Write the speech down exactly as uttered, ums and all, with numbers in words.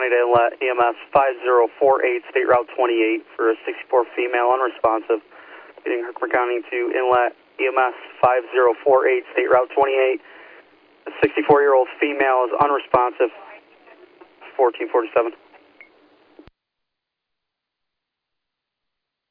County to Inlet, E M S five zero four eight, State Route twenty-eight for a sixty-four female unresponsive. Getting Herkimer County to Inlet, E M S five zero four eight, State Route twenty-eight. A sixty-four-year-old female is unresponsive. fourteen forty-seven.